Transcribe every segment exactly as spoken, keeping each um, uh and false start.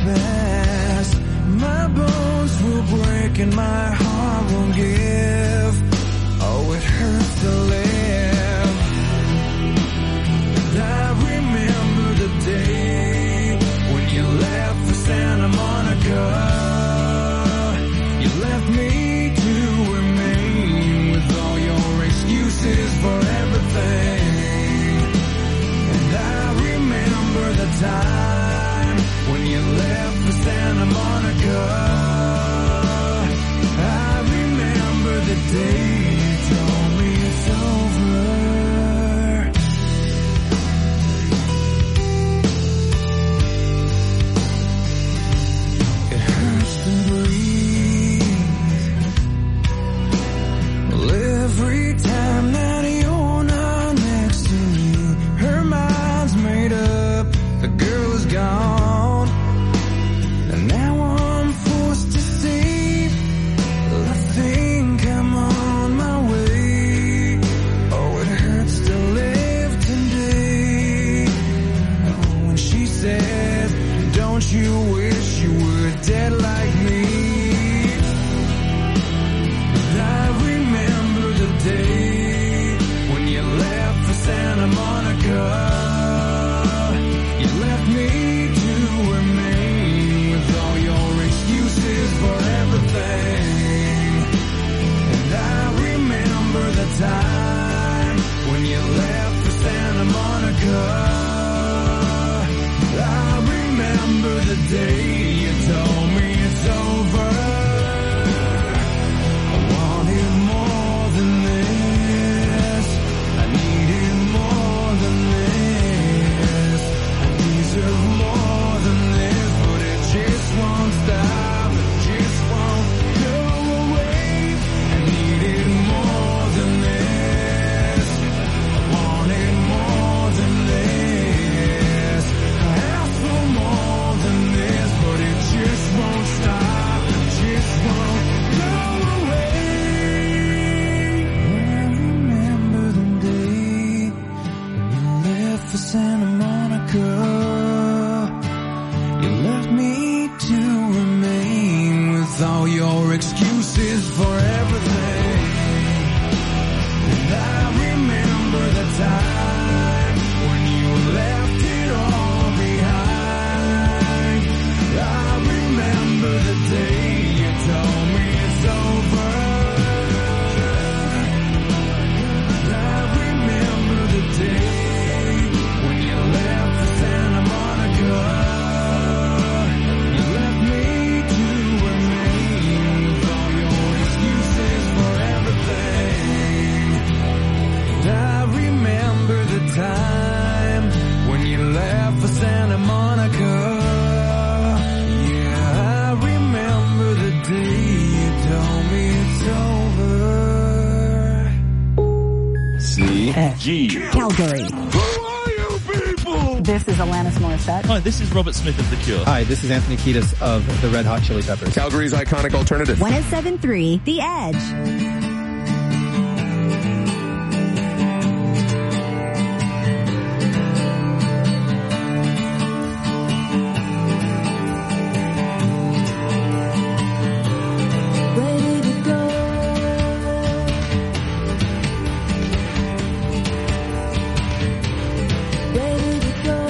best. My bones will break and my heart won't give. Oh, it hurts to live. And I remember the day when you left for Santa Monica. You left me to remain with all your excuses for everything. And I remember the time when you left for Santa Monica. I remember the day you told me it's over. It hurts to breathe. Well, every time that you're not next to me, her mind's made up, the girl is gone. And now I'm forced to say, well, I think I'm on my way. Oh, it hurts to live today. Oh, when she says, don't you wish you were dead like me? And I remember the day when you left for Santa Monica. You left me to remain with all your excuses for everything. And I remember the time when you left for Santa Monica. I remember the day you told me it's over. I wanted more than this. I needed more than this. I deserve more than this, but it just won't stop. It just won't go away. I needed more than this. I wanted more than this. I asked for more than this, but it just won't stop. It just won't go away. I remember the day when you left for Santa Monica. You left me to remain with all your excuses for everything. And I remember the time when you left it all behind. I remember the day you told me it's over. I remember the day when you left for Santa Monica. You left me to remain with all your excuses for everything. And I remember the time when you left for Santa Monica. Yeah, I remember the day you told me it's over. C G. Calgary. Who are you people? This is Alanis Morissette. Hi, this is Robert Smith of The Cure. Hi, this is Anthony Kiedis of the Red Hot Chili Peppers. Calgary's iconic alternative. one oh seven point three The Edge. Ready to go. Ready to go.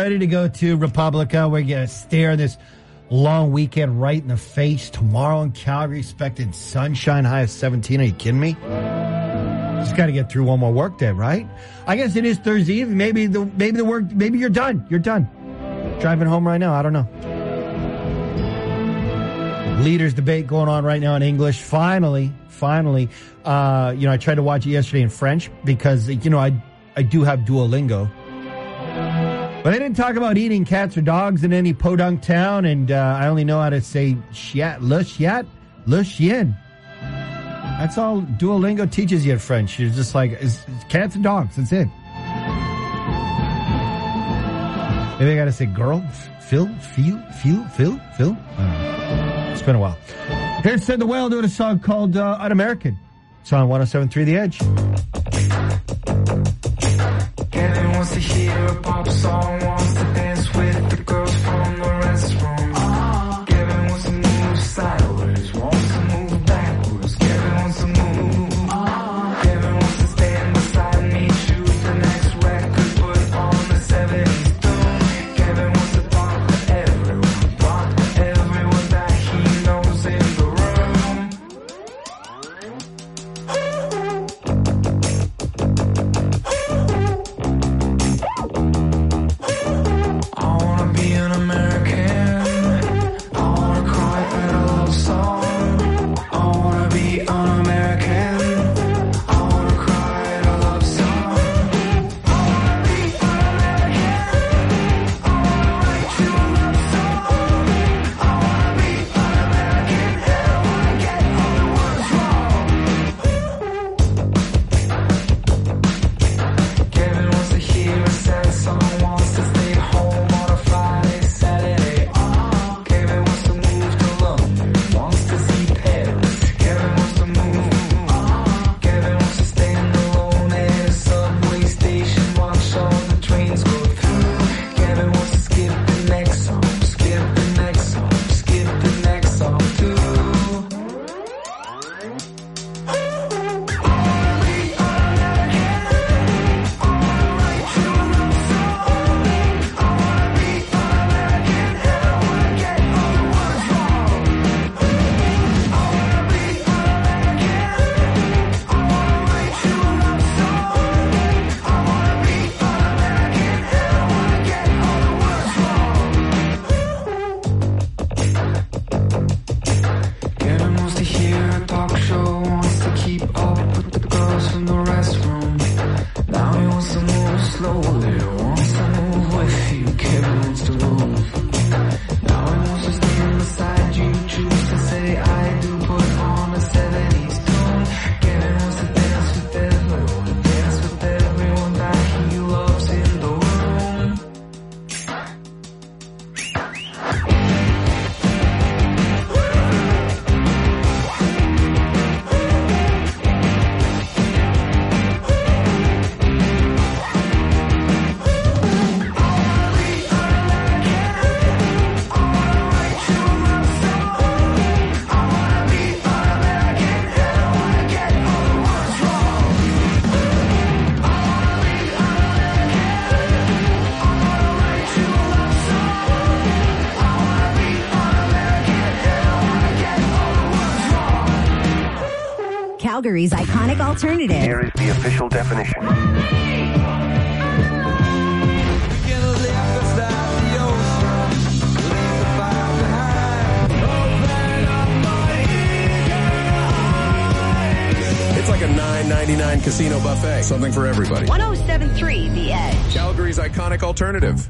ready to go to Republica. We're going to stare this long weekend right in the face. Tomorrow in Calgary, expected sunshine, high of seventeen. Are you kidding me? Just got to get through one more work day, right? I guess it is Thursday evening. Maybe the maybe the work. Maybe you're done. You're done. Driving home right now. I don't know. Leaders debate going on right now in English. Finally, finally. Uh, you know, I tried to watch it yesterday in French because, you know, I I do have Duolingo. But they didn't talk about eating cats or dogs in any podunk town, and uh, I only know how to say chiat, le chiat, le chien. That's all Duolingo teaches you in French. You're just like, it's, it's cats and dogs. That's it. Maybe I got to say girl, Phil, Phil, Phil, Phil, Phil. I don't know. It's been a while. Here's Sid the Whale doing a song called uh, Un-American. It's on one oh seven point three The Edge. Kevin wants to hear a pop song, wants to dance with the girls from the restroom. Uh, Kevin wants to move sideways, wants to move backwards. Kevin wants to move. Uh, Kevin wants to stand beside me, choose the next record, put on the seventies tune. Kevin wants to talk to everyone, talk to everyone that he knows in the room. Calgary's iconic alternative. Here is the official definition. It's like a nine ninety-nine casino buffet. Something for everybody. one oh seven point three The Edge. Calgary's iconic alternative.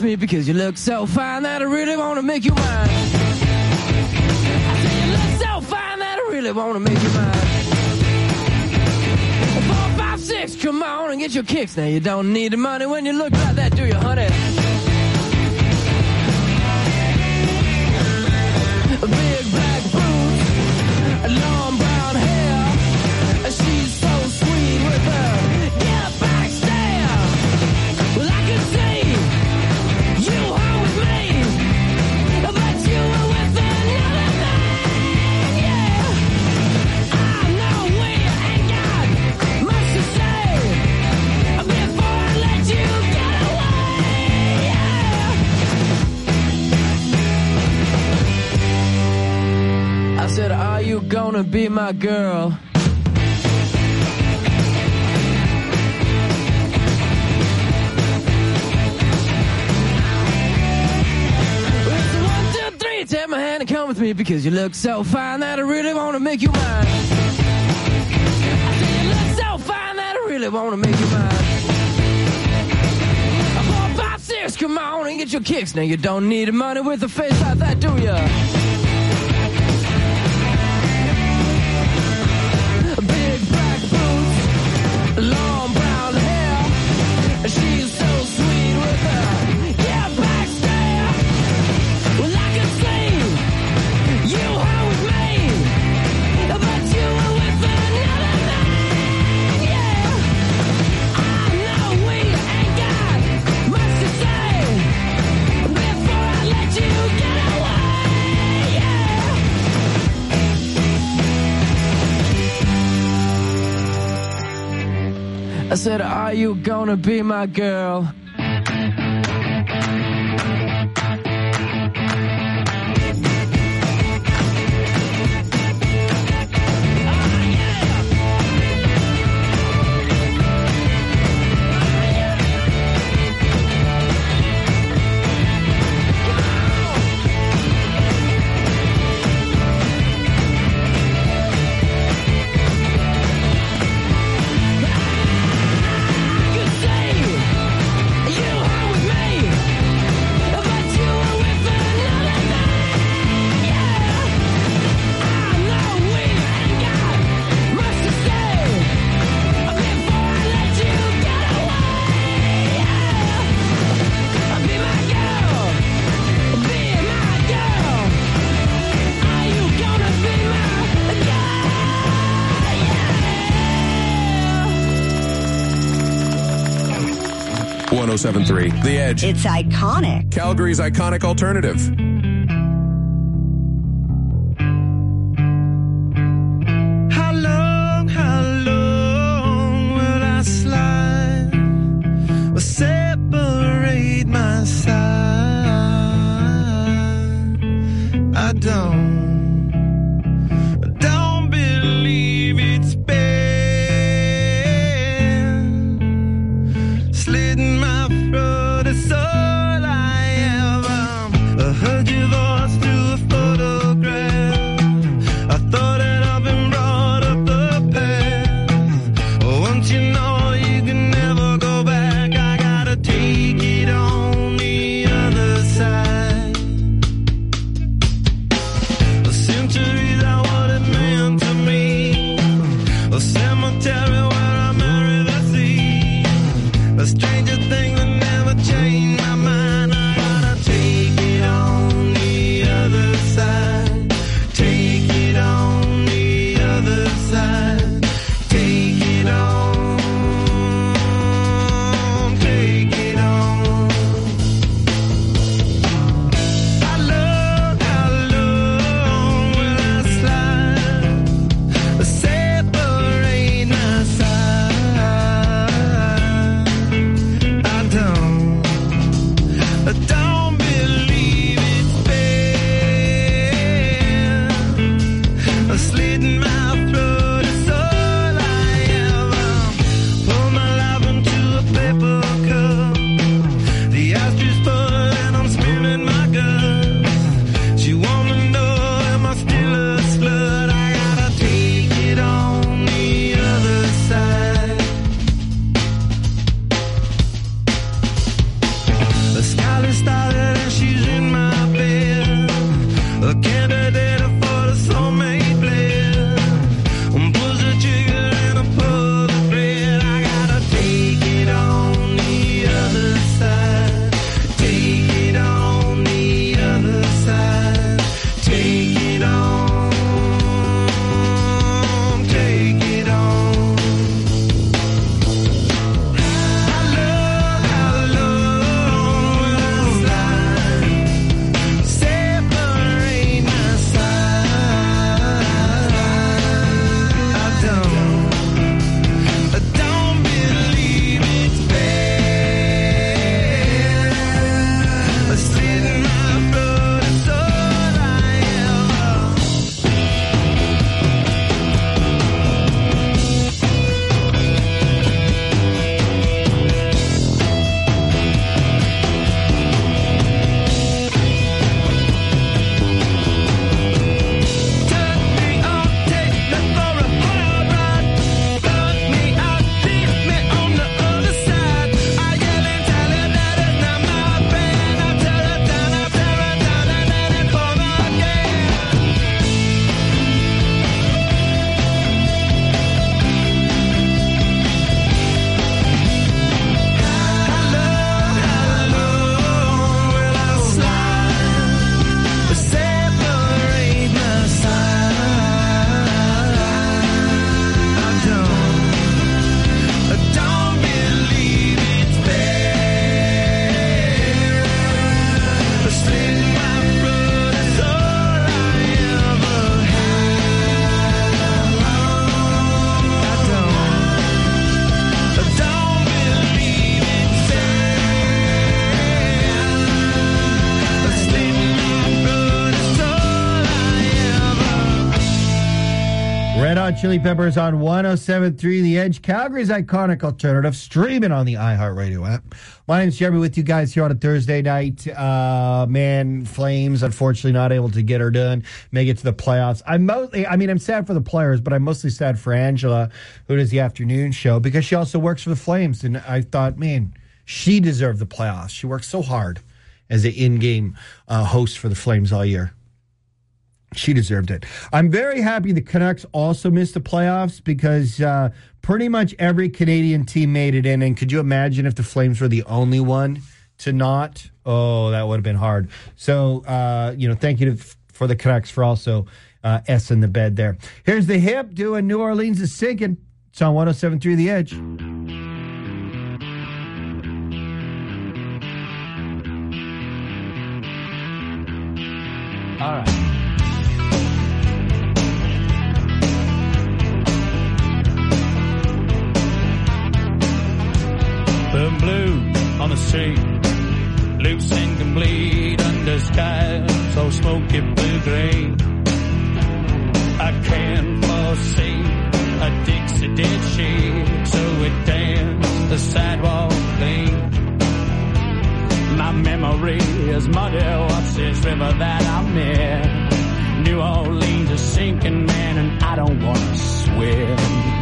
with me because you look so fine that I really want to make you mine. I say you look so fine that I really want to make you mine. Four, five, six, come on and get your kicks. Now you don't need the money when you look like that, do you, honey? Big black boots, long brown hair. She's so sweet with her get back stare. Well, I could see you home with me, but you were with another man, yeah. I know we ain't got much to say before I let you get away, yeah. I said, are you gonna be my girl? Take my hand and come with me because you look so fine that I really want to make you mine. I say you look so fine that I really want to make you mine. Four, five, six, come on and get your kicks. Now you don't need money with a face like that, do ya? Big black boots, long brown hair. She's so sweet with her yeah, back stare. Well, I can see you home with me, but you were with another man, yeah. I know we ain't got much to say before I let you get away, yeah. I said, are you gonna be my girl? one oh seven point three The Edge. It's iconic. Calgary's iconic alternative. How long, how long will I slide or separate my side? I don't, I don't believe it's been slitting my throat. It's all I ever I heard your voice through a photograph. I thought that I've been brought up the past. Once you know you can never go back, I gotta take it on the other side. The centuries are what it meant to me. A cemetery where I marry the sea. A stranger thing that never changed my mind. I gotta take it on the other side. Take it on the other side. Take it on. Take it on. How long, how long will I slide? Separate my side. Chili Peppers on one oh seven point three The Edge, Calgary's iconic alternative, streaming on the iHeartRadio app. My name's Jeremy with you guys here on a Thursday night. Uh, man, Flames, unfortunately not able to get her done, make it to the playoffs. I'm mostly, I mean, I'm sad for the players, but I'm mostly sad for Angela, who does the afternoon show, because she also works for the Flames. And I thought, man, she deserved the playoffs. She worked so hard as an in-game uh, host for the Flames all year. She deserved it. I'm very happy the Canucks also missed the playoffs because uh, pretty much every Canadian team made it in. And could you imagine if the Flames were the only one to not? Oh, that would have been hard. So, uh, you know, thank you to, for the Canucks for also uh, S in the bed there. Here's the Hip doing New Orleans is Sinking. It's on one oh seven point three The Edge. All right. The blue on the street, loose and complete under sky so smoky blue-green. I can't foresee a Dixie did she, so it danced the sidewalk clean. My memory is muddy, what's this river that I'm in? New Orleans is sinking, man, and I don't want to swim.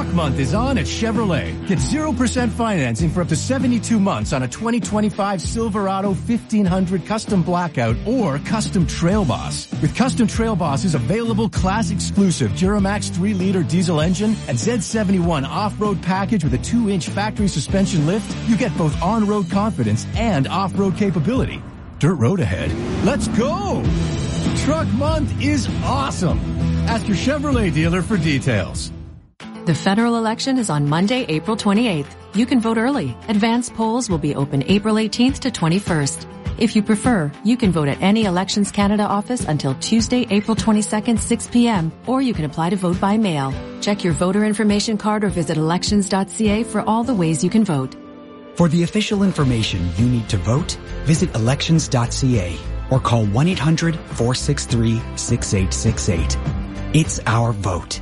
Truck Month is on at Chevrolet. Get zero percent financing for up to seventy-two months on a twenty twenty-five Silverado fifteen hundred Custom Blackout or Custom Trail Boss. With Custom Trail Boss's available class-exclusive Duramax three liter diesel engine and Z seventy-one off-road package with a two inch factory suspension lift, you get both on-road confidence and off-road capability. Dirt road ahead. Let's go! Truck Month is awesome. Ask your Chevrolet dealer for details. The federal election is on Monday, April twenty-eighth. You can vote early. Advance polls will be open April eighteenth to twenty-first. If you prefer, you can vote at any Elections Canada office until Tuesday, April twenty-second, six p.m., or you can apply to vote by mail. Check your voter information card or visit elections dot c a for all the ways you can vote. For the official information you need to vote, visit elections dot c a or call one eight hundred, four six three, six eight six eight. It's our vote.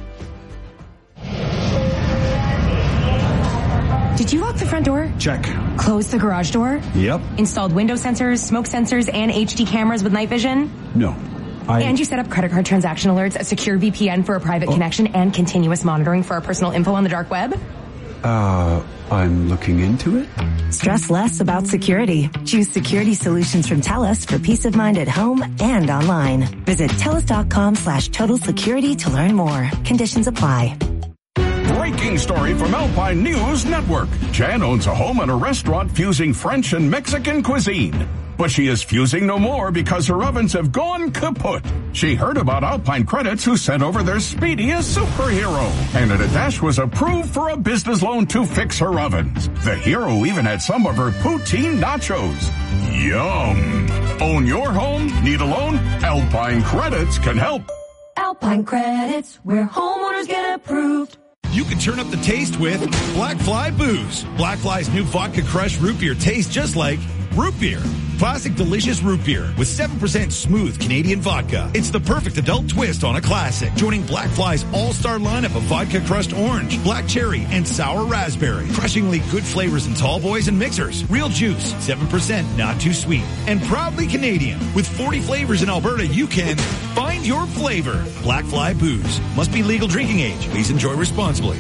Did you lock the front door? Check. Close the garage door? Yep. Installed window sensors, smoke sensors, and H D cameras with night vision? No. I... And you set up credit card transaction alerts, a secure V P N for a private oh. connection, and continuous monitoring for our personal info on the dark web? Uh, I'm looking into it. Stress less about security. Choose security solutions from TELUS for peace of mind at home and online. Visit TELUS.com slash total security to learn more. Conditions apply. Breaking story from Alpine News Network. Jan owns a home and a restaurant fusing French and Mexican cuisine. But she is fusing no more because her ovens have gone kaput. She heard about Alpine Credits who sent over their speediest superhero. And at a dash was approved for a business loan to fix her ovens. The hero even had some of her poutine nachos. Yum. Own your home? Need a loan? Alpine Credits can help. Alpine Credits, where homeowners get approved. You can turn up the taste with Black Fly Booze. Black Fly's new Vodka Crush root beer tastes just like root beer. Classic delicious root beer with seven percent smooth Canadian vodka. It's the perfect adult twist on a classic. Joining Black Fly's all-star lineup of vodka crushed orange, black cherry, and sour raspberry. Crushingly good flavors in tall boys and mixers. Real juice, seven percent, not too sweet. And proudly Canadian. With forty flavors in Alberta, you can find your flavor. Black Fly Booze. Must be legal drinking age. Please enjoy responsibly.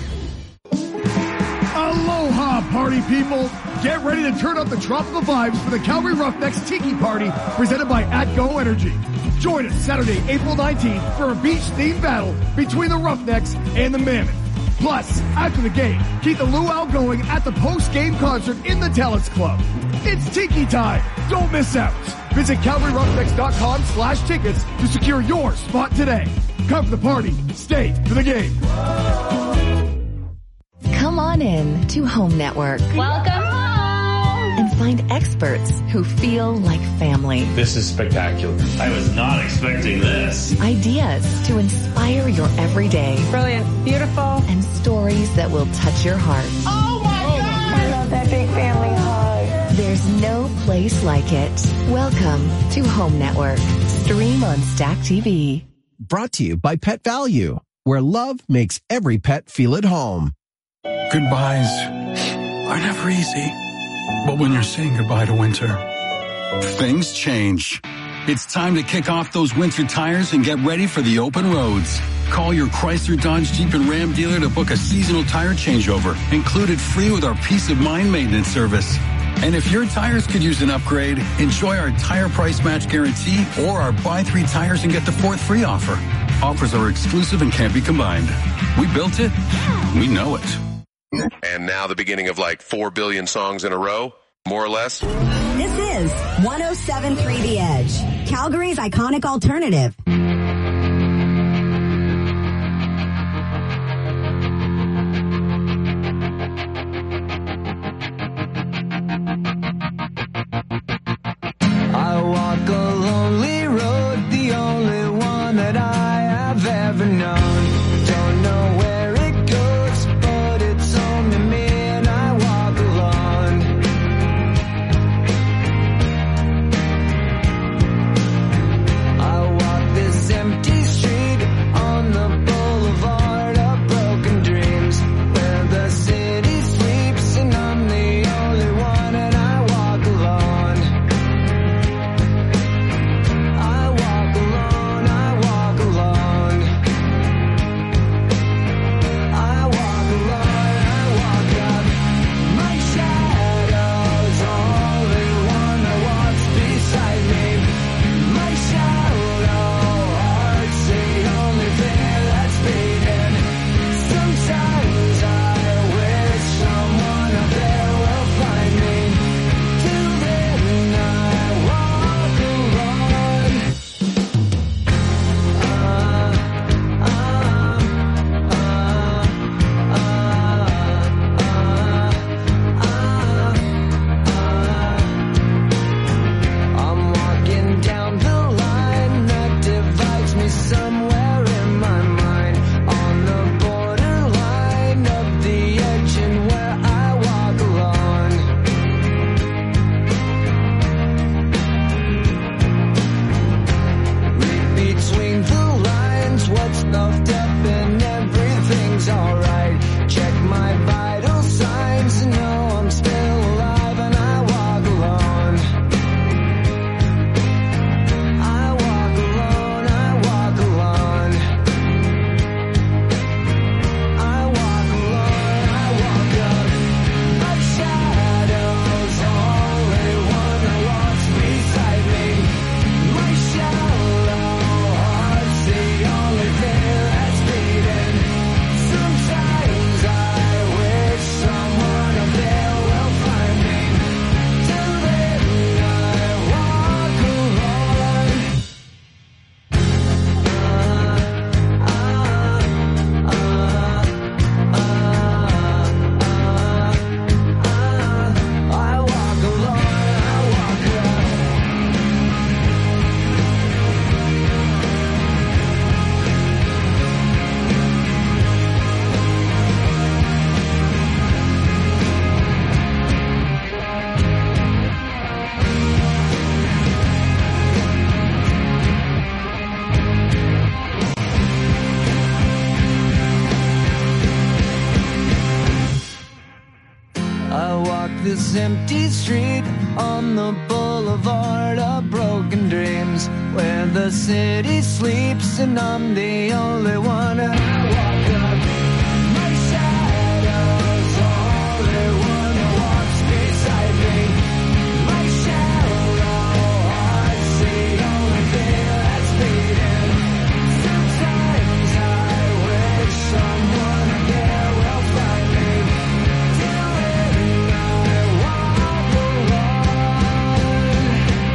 Aloha, party people! Get ready to turn up the tropical vibes for the Calgary Roughnecks Tiki Party presented by AtGo Energy. Join us Saturday, April nineteenth for a beach-themed battle between the Roughnecks and the Mammoth. Plus, after the game, keep the luau going at the post-game concert in the TELUS Club. It's Tiki time! Don't miss out! Visit calgary roughnecks dot com slash tickets to secure your spot today. Come for the party, stay for the game. Come on in to Home Network. Welcome home! And find experts who feel like family. This is spectacular. I was not expecting this. Ideas to inspire your everyday. Brilliant. Beautiful. And stories that will touch your heart. Oh my oh God! I love that big family hug. There's no place like it. Welcome to Home Network. Stream on Stack T V. Brought to you by Pet Value, where love makes every pet feel at home. Goodbyes are never easy. But when you're saying goodbye to winter, things change. It's time to kick off those winter tires and get ready for the open roads. Call your Chrysler, Dodge, Jeep, and Ram dealer to book a seasonal tire changeover, included free with our Peace of Mind maintenance service. And if your tires could use an upgrade, enjoy our tire price match guarantee or our buy three tires and get the fourth free offer. Offers are exclusive and can't be combined. We built it. We know it. And now the beginning of like four billion songs in a row, more or less. This is one oh seven point three The Edge, Calgary's iconic alternative. I walk a lonely road, the only one that I have ever known. Don't know where it goes, but it's home to me and I walk alone. I walk this empty street on the boulevard of broken dreams, where the city sleeps and I'm the only one and I walk alone. I walk alone, I walk alone. this empty street on the boulevard of broken dreams, where the city sleeps and I'm the only one. And I walk up, my shadow's the only one that walks beside me. My shadow, heart's the only thing that's beating. Sometimes I wish someone there will find me. Till then I walk alone.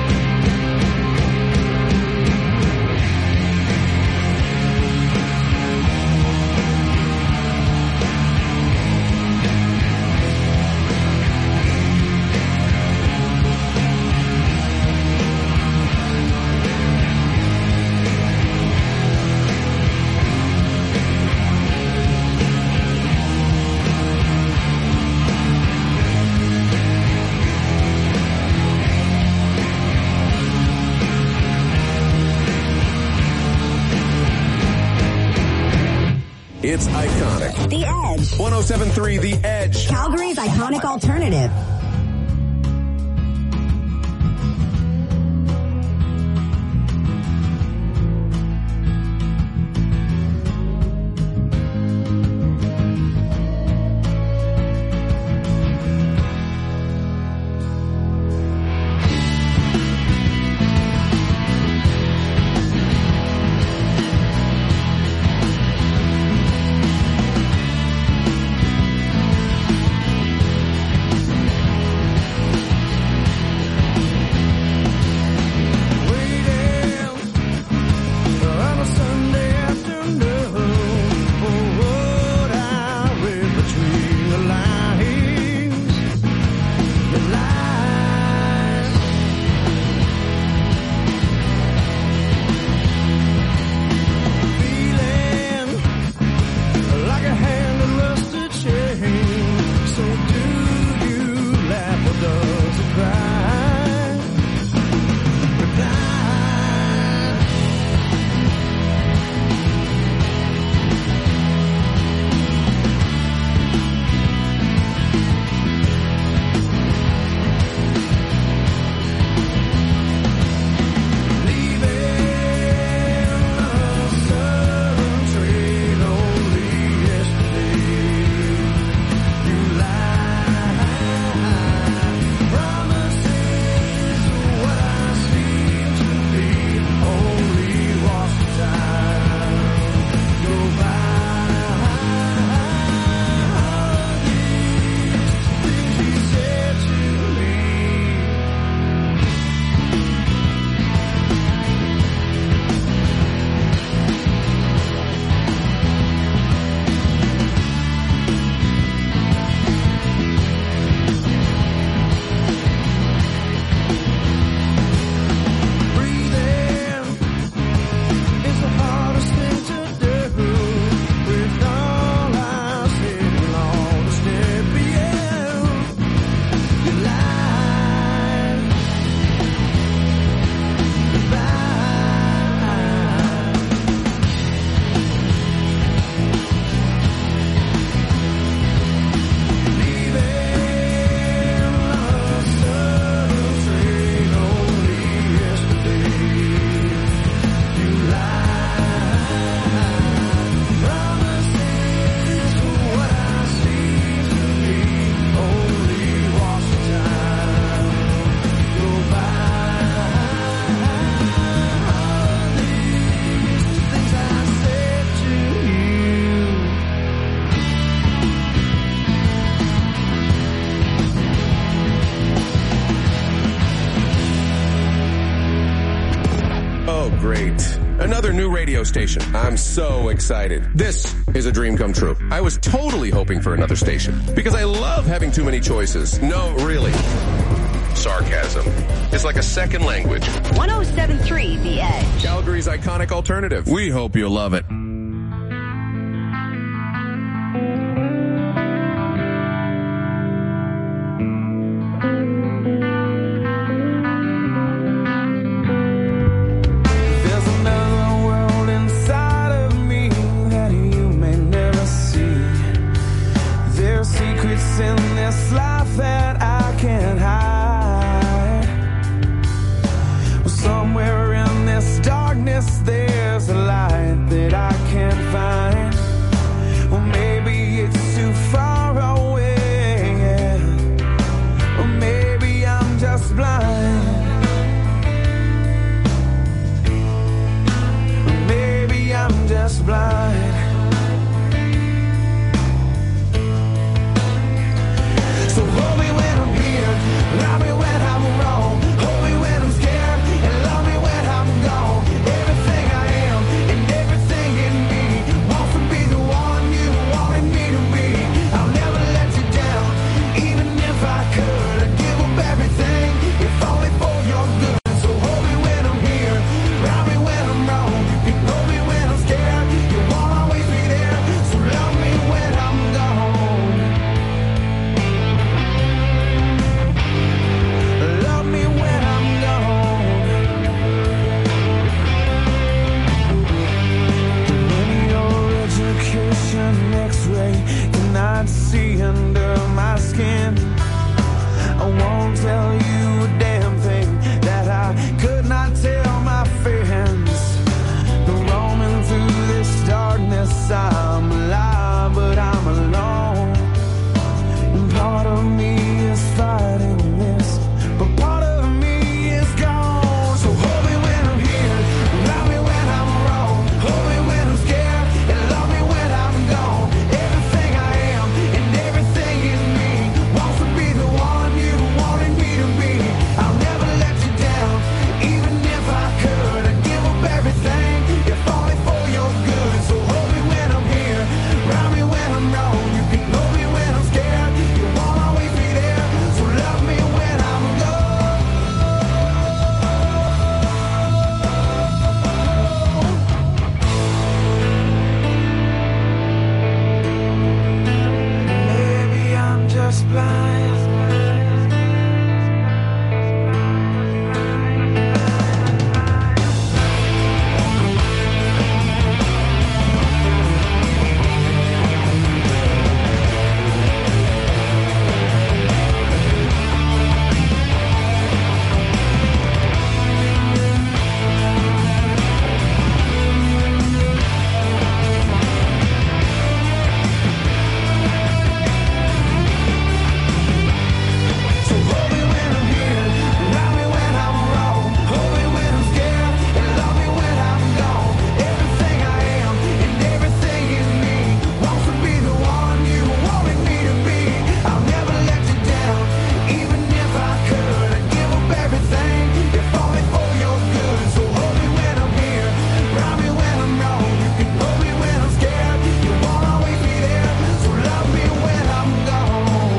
It's iconic. The Edge. one oh seven point three The Edge. Calgary's iconic alternative. Another new radio station. I'm so excited. This is a dream come true. I was totally hoping for another station because I love having too many choices. No, really. Sarcasm. It's like a second language. one oh seven point three The Edge. Calgary's iconic alternative. We hope you'll love it. In this life that I Love me when I'm wrong, hold me when I'm scared, and love me when I'm gone. Everything I am and everything in me wants to be the one you wanted me to be. I'll never let you down, even if I could. I'd give up everything, if only for your good. So hold me when I'm here, love me when I'm wrong. You can hold me when I'm scared, you won't always be there. So love me when I'm gone. Love me when I'm gone. When your education X-ray cannot see under my skin, I won't tell you a damn thing that I could not tell my friends. Roaming through this darkness, I'm alive, but I'm alone. And part of me is fighting this, but part of me is gone. So hold me when I'm here, love me when I'm wrong, hold me when I'm scared, and love me when I'm gone. Everything I am and everything in me wants to be the one you wanted me to be. I'll never let you down, even if I could. I'd give up everything, if only for your good. So hold me when I'm here, love me when I'm wrong. You can hold me when I'm scared, you won't always be there. So love me when I'm gone. Maybe I'm just blind. So hold me when I'm here, love me when I'm wrong, hold me when I'm scared, and love me when I'm gone. Everything I am and everything in me wants to be the one you wanted me to be. I'll never let you down, even if I could. I'd give up everything, if only for your good. So hold me when I'm here, love me when I'm wrong. You can hold me when I'm scared, you won't always be there. So love me when I'm gone.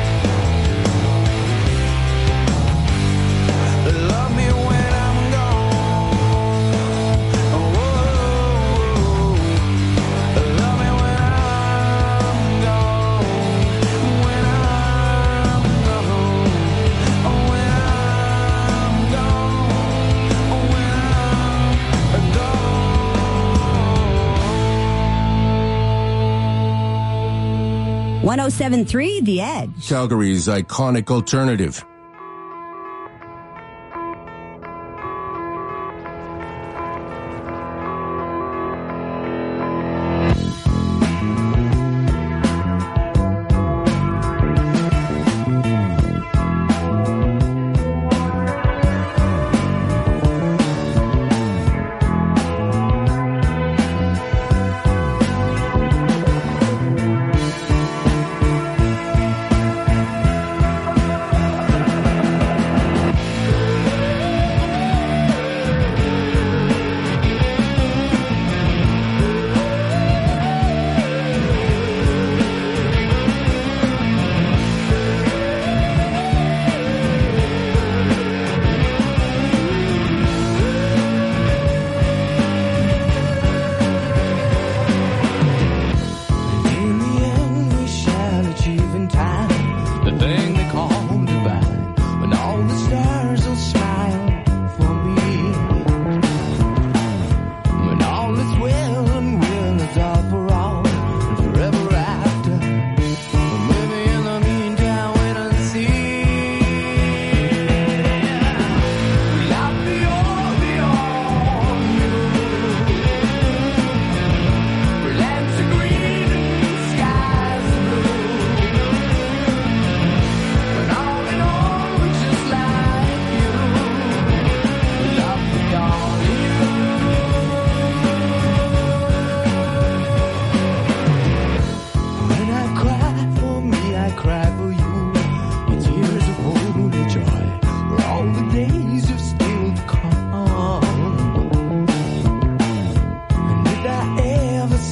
Love me when I'm gone. Oh, love me when I'm gone. When I'm gone. Oh, when I'm gone. Oh, when I'm gone. one oh seven point three The Edge. Calgary's iconic alternative.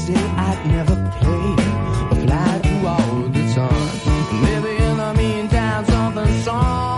said I'd never play or fly through all the sun. Maybe in the meantime something's song.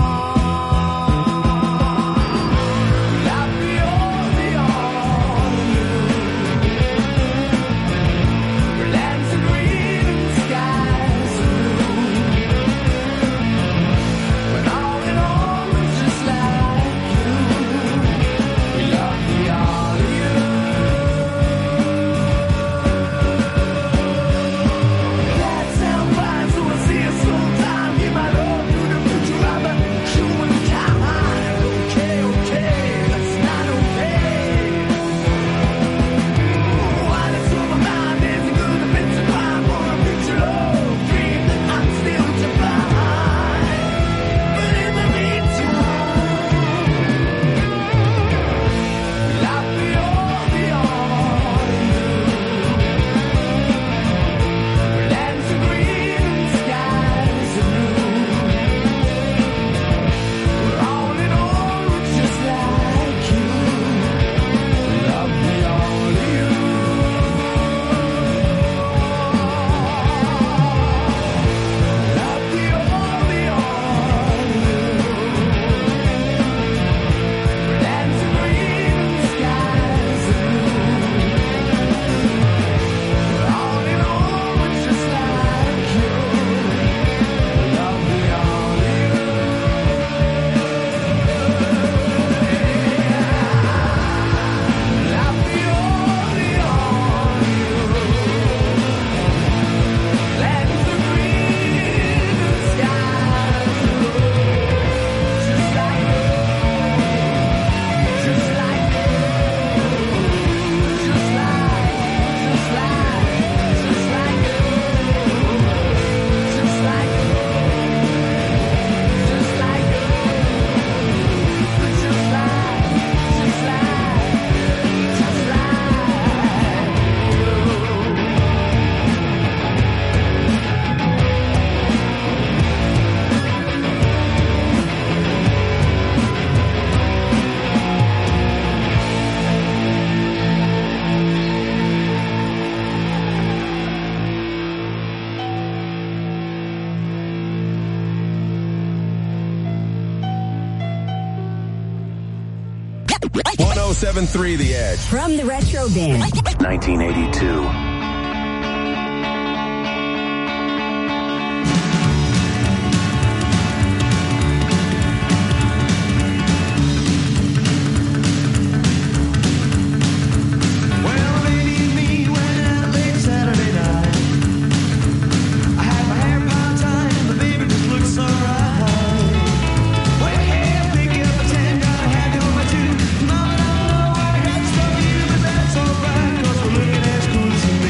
one oh seven point three The Edge. From the Retro Bin. nineteen eighty-two. Looking as cool as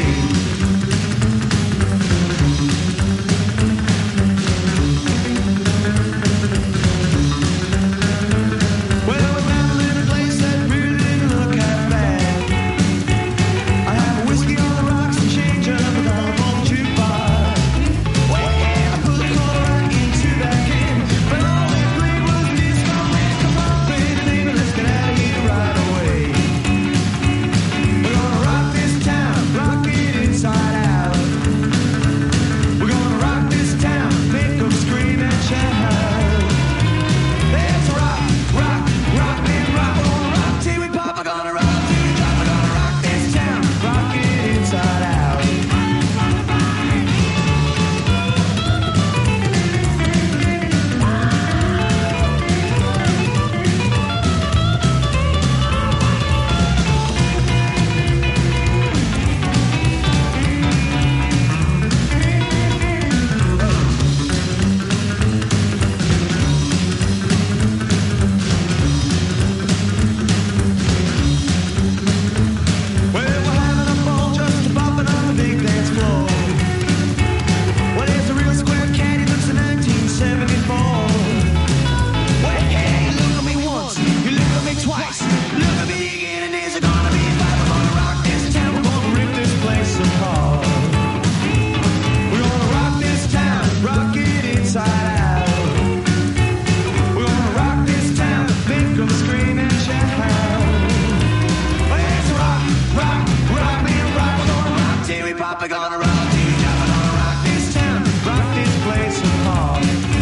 Papa gonna rock, T Papa gonna rock this town, rock this place apart.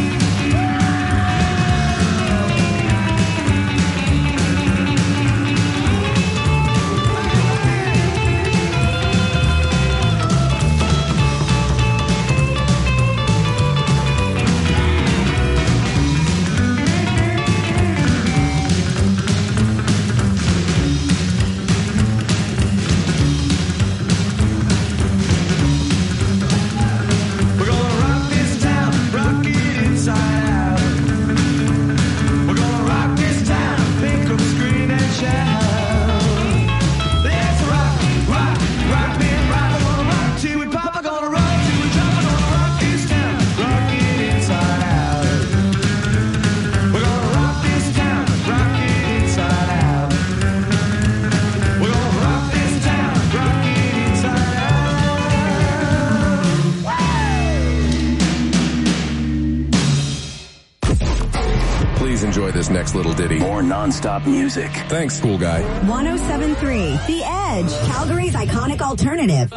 Enjoy this next little ditty. More non-stop music. Thanks, cool guy. one oh seven point three The Edge, Calgary's iconic alternative.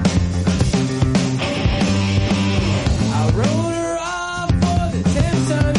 I wrote her off for the tenth time.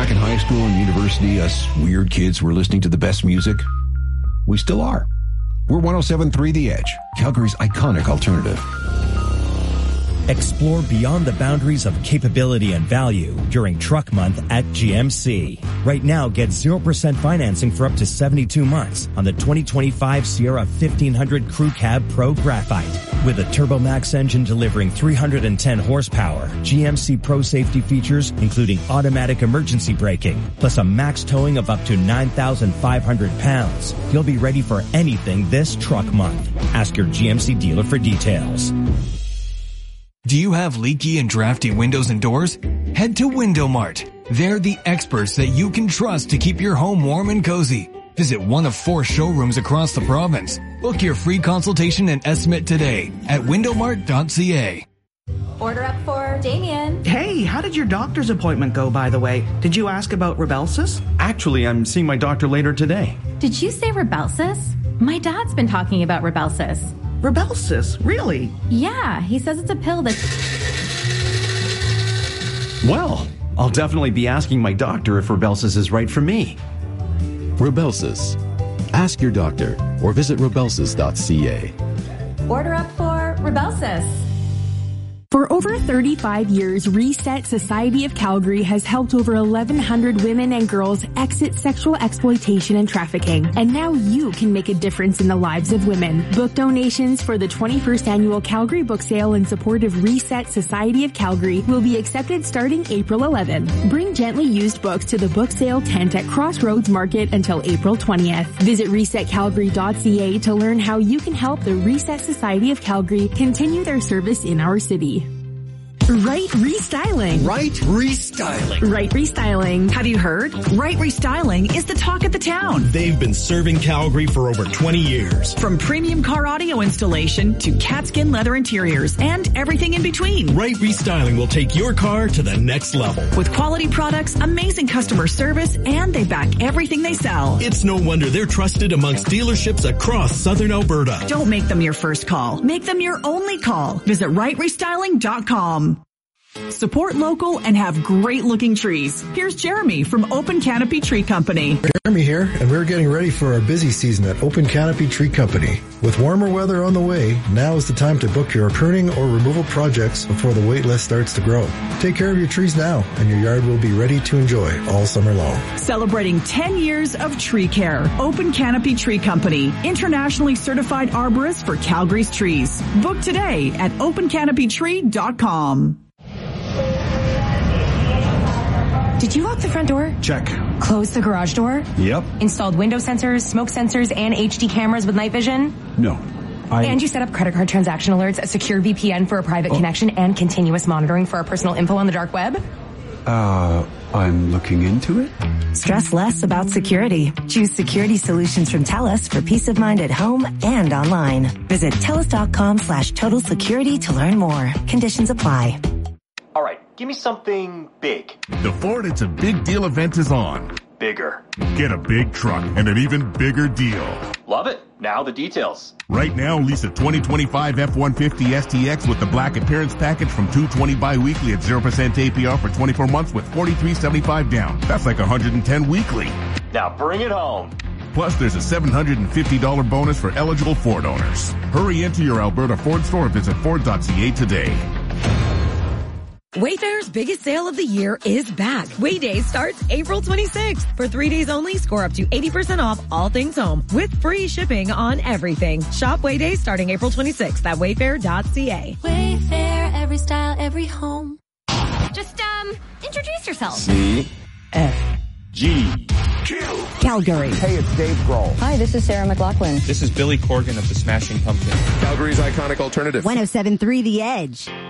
back in high school and university, us weird kids were listening to the best music? We still are. We're one oh seven point three The Edge, Calgary's iconic alternative. Explore beyond the boundaries of capability and value during Truck Month at G M C. Right now, get zero percent financing for up to seventy-two months on the twenty twenty-five Sierra fifteen hundred Crew Cab Pro Graphite. With a TurboMax engine delivering three hundred ten horsepower, G M C Pro safety features including automatic emergency braking, plus a max towing of up to nine thousand five hundred pounds. You'll be ready for anything this Truck Month. Ask your G M C dealer for details. Do you have leaky and drafty windows and doors? Head to Window Mart. They're the experts that you can trust to keep your home warm and cozy. Visit one of four showrooms across the province. Book your free consultation and estimate today at window mart dot c a. Order up for Damien. Hey, how did your doctor's appointment go, by the way? Did you ask about Rybelsus? Actually, I'm seeing my doctor later today. Did you say Rybelsus? My dad's been talking about Rybelsus. Rybelsus? Really? Yeah, he says it's a pill that's... Well, I'll definitely be asking my doctor if Rybelsus is right for me. Rybelsus. Ask your doctor or visit rybelsus dot c a. Order up for Rybelsus. For over thirty-five years, Reset Society of Calgary has helped over eleven hundred women and girls exit sexual exploitation and trafficking. And now you can make a difference in the lives of women. Book donations for the twenty-first Annual Calgary Book Sale in support of Reset Society of Calgary will be accepted starting April eleventh. Bring gently used books to the book sale tent at Crossroads Market until April twentieth. Visit reset calgary dot c a to learn how you can help the Reset Society of Calgary continue their service in our city. Right Restyling. Right Restyling. Right Restyling. Have you heard? Right Restyling is the talk of the town. They've been serving Calgary for over twenty years. From premium car audio installation to catskin leather interiors and everything in between. Right Restyling will take your car to the next level. With quality products, amazing customer service, and they back everything they sell. It's no wonder they're trusted amongst dealerships across southern Alberta. Don't make them your first call. Make them your only call. Visit right restyling dot com. Support local and have great looking trees. Here's Jeremy from Open Canopy Tree Company. Jeremy here, and we're getting ready for our busy season at Open Canopy Tree Company. With warmer weather on the way, now is the time to book your pruning or removal projects before the wait list starts to grow. Take care of your trees now, and your yard will be ready to enjoy all summer long. Celebrating ten years of tree care. Open Canopy Tree Company, internationally certified arborist for Calgary's trees. Book today at open canopy tree dot com. Did you lock the front door? Check. Close the garage door? Yep. Installed window sensors, smoke sensors, and H D cameras with night vision? No. I... And you set up credit card transaction alerts, a secure V P N for a private oh. connection, and continuous monitoring for our personal info on the dark web? Uh, I'm looking into it. Stress less about security. Choose security solutions from TELUS for peace of mind at home and online. Visit telus dot com slash total security to learn more. Conditions apply. All right, give me something big. The Ford It's a Big Deal event is on. Bigger. Get a big truck and an even bigger deal. Love it. Now the details. Right now, lease a twenty twenty-five F one fifty S T X with the black appearance package from two hundred twenty bi-weekly at zero percent A P R for twenty-four months with forty-three seventy-five down. That's like one hundred ten weekly. Now bring it home. Plus, there's a seven hundred fifty dollars bonus for eligible Ford owners. Hurry into your Alberta Ford store or visit ford dot c a today. Wayfair's biggest sale of the year is back. Wayday starts April twenty-sixth. For three days only, score up to eighty percent off all things home with free shipping on everything. Shop Wayday starting April twenty-sixth at wayfair dot c a. Wayfair, every style, every home. Just, um, introduce yourself. C. F. G. Q. Calgary. Hey, it's Dave Grohl. Hi, this is Sarah McLachlan. This is Billy Corgan of the Smashing Pumpkins. Calgary's iconic alternative. one oh seven point three The Edge.